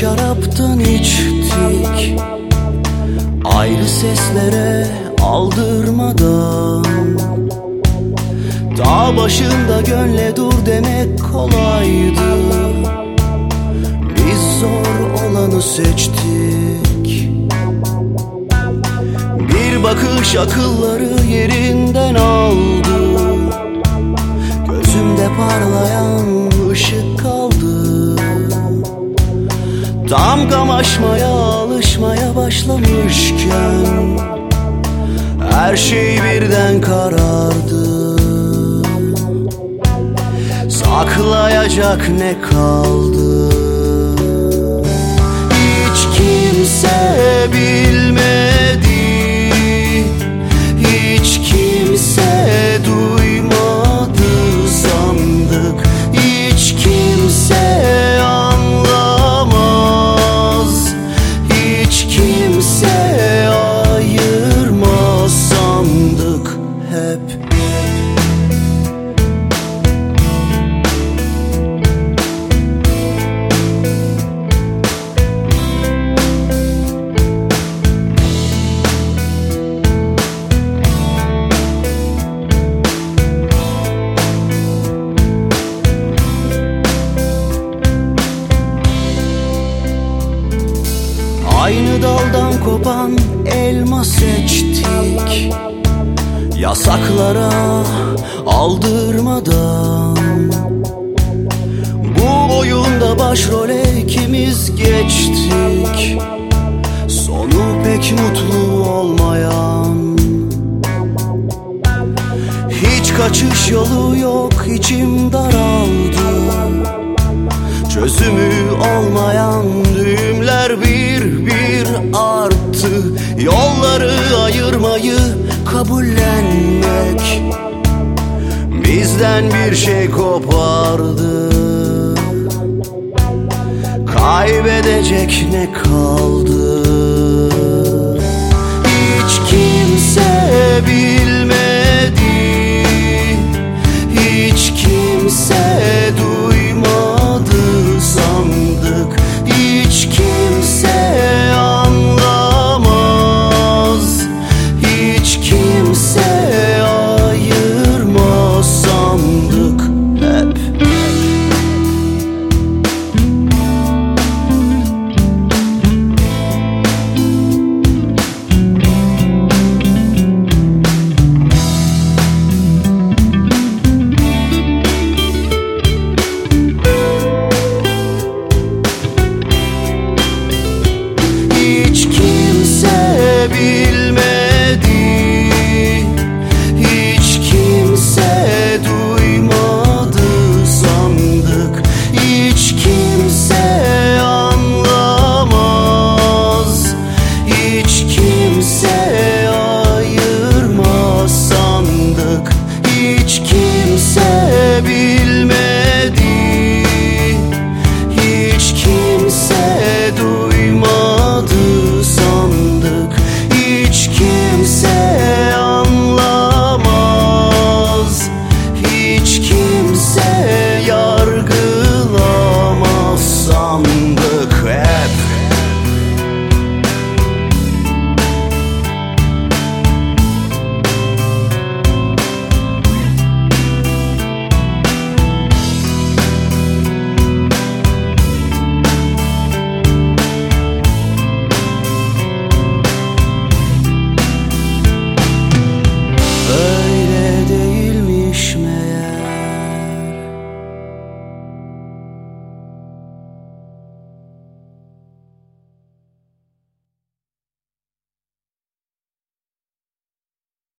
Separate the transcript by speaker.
Speaker 1: şaraptan içtik, ayrı seslere aldırmadan. Dağ başında gönle dur demek kolaydı, biz zor olanı seçtik. Bir bakış akılları yerinden aldı, gözümde parlayan ışık kaldı. Tam kamaşmaya alışmaya başlamışken her şey birden karardı. Saklayacak ne kaldı? Hiç kimse bilmedi, hiç kimse duymadı sandık. Hiç kimse anlamaz, hiç kimse ayırmaz sandık hep. Aynı daldan kopan elma seçtik, yasaklara aldırmadan. Bu oyunda başrole ikimiz geçtik, sonu pek mutlu olmayan. Hiç kaçış yolu yok, içim daraldı. Çözümü olmayan düğümler bir bir arttı. Yolları ayırmayı kabullenmek bizden bir şey kopardı. Kaybedecek ne kaldı?